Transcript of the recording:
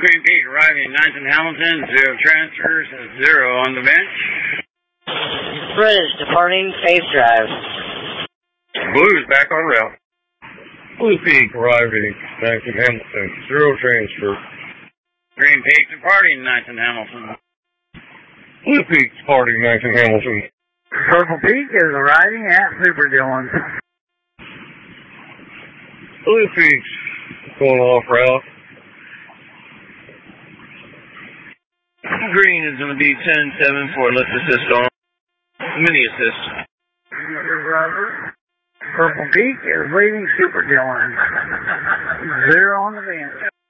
Green Peak arriving 9th and Hamilton, 0 transfers, 0 on the bench. Bridge departing Faith Drive. Blues back on route. Blue Peak arriving 9th and Hamilton, 0 transfer. Green Peak departing 9th and Hamilton. Blue Peak departing 9th and Hamilton. Purple Peak is arriving at Super Dillon. Blue Peak's going off route. Green is going to be 10-7 for lift assist on. Mini assist. Purple Peak is leaving Super Dillon. 0 on the bench.